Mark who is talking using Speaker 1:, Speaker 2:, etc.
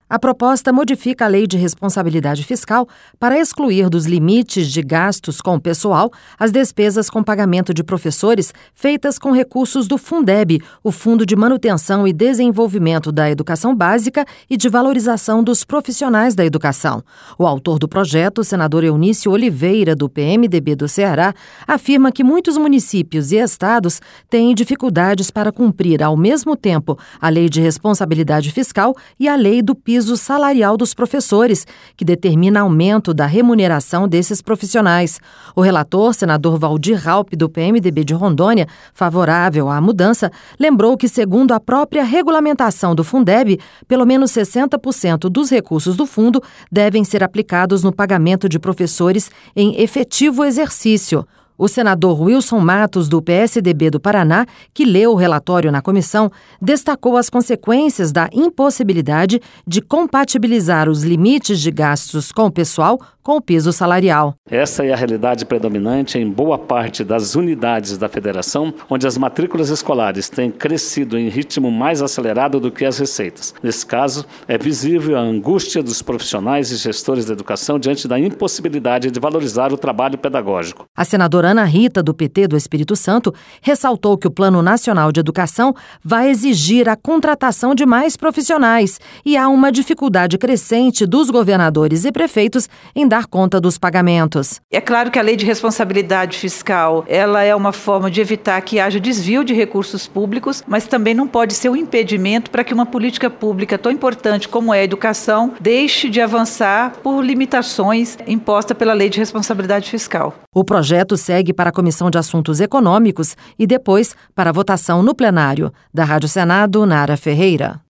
Speaker 1: A proposta modifica a Lei de Responsabilidade Fiscal para excluir dos limites de gastos com o pessoal as despesas com pagamento de professores feitas com recursos do Fundeb, o Fundo de Manutenção e Desenvolvimento da Educação Básica e de Valorização dos Profissionais da Educação. O autor do projeto, o senador Eunício Oliveira, do PMDB do Ceará, afirma que muitos municípios e estados têm dificuldades para cumprir, ao mesmo tempo, a Lei de Responsabilidade Fiscal e a Lei do Piso Salarial dos Professores, que determina aumento da remuneração desses profissionais. O relator, senador Valdir Raupp, do PMDB de Rondônia, favorável à mudança, lembrou que, segundo a própria regulamentação do Fundeb, pelo menos 60% dos recursos do fundo devem ser aplicados no pagamento de professores em efetivo exercício. O senador Wilson Matos, do PSDB do Paraná, que leu o relatório na comissão, destacou as consequências da impossibilidade de compatibilizar os limites de gastos com o pessoal com o piso salarial.
Speaker 2: Essa é a realidade predominante em boa parte das unidades da federação, onde as matrículas escolares têm crescido em ritmo mais acelerado do que as receitas. Nesse caso, é visível a angústia dos profissionais e gestores da educação diante da impossibilidade de valorizar o trabalho pedagógico.
Speaker 1: A senadora Ana Rita, do PT do Espírito Santo, ressaltou que o Plano Nacional de Educação vai exigir a contratação de mais profissionais e há uma dificuldade crescente dos governadores e prefeitos em dar conta dos pagamentos.
Speaker 3: É claro que a Lei de Responsabilidade Fiscal, ela é uma forma de evitar que haja desvio de recursos públicos, mas também não pode ser um impedimento para que uma política pública tão importante como é a educação deixe de avançar por limitações impostas pela Lei de Responsabilidade Fiscal.
Speaker 1: O projeto segue para a Comissão de Assuntos Econômicos e depois para a votação no plenário. Da Rádio Senado, Nara Ferreira.